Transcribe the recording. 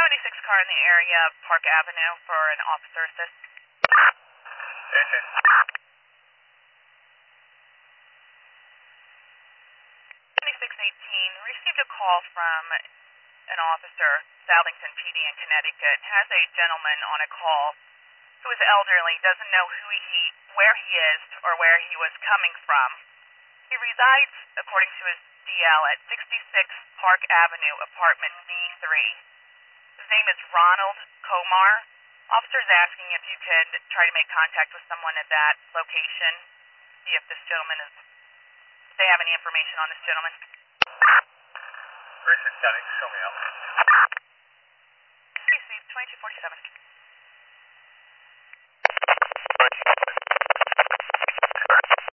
76 car in the area of Park Avenue for an officer assist. 7618 received a call from an officer, Southington PD in Connecticut, has a gentleman on a call who is elderly, doesn't know where he is or where he was coming from. He resides, according to his DL, at 66 Park Avenue, apartment D3. His name is Ronald Komar. Officer's asking if you could try to make contact with someone at that location, see if they have any information on this gentleman. Richard County, show me out. Hey, Steve, 2247.